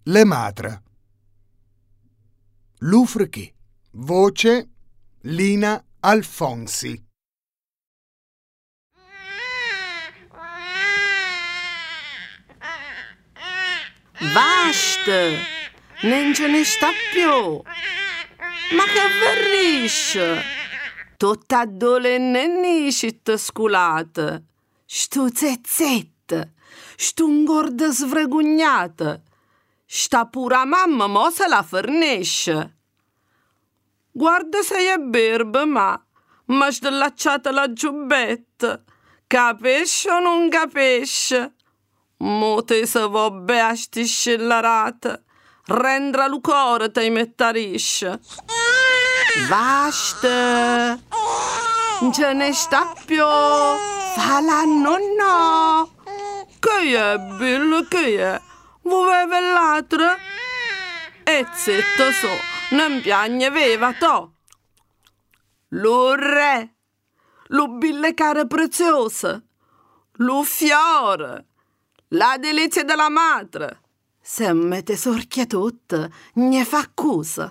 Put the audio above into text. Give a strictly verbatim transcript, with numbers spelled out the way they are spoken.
Le matre. Lufrchi. Voce Lina Alfonsi. Basta! Non ce ne sta più! Ma che verrisce? Tutta adolescente scita sculata. Sto zezzetta. Sto ingorda svergognata. Sta pura mamma mo se la fornisce. Guarda se è berba, ma ma sdellacciata la giubbetta. Capisce o non capisce? Mo te se va be a sti scellarata. Rendra lu cuore te mettarisce. Basta! Non ce ne sta più! Falla nonna! Che è, Bill, che è? Vuoi l'altra? E zitto so, non piagne viva to! Lo re! Lo bille cara preziosa! Lo fiore! La delizia della madre! Se mette sorchia tutta, ne fa accusa.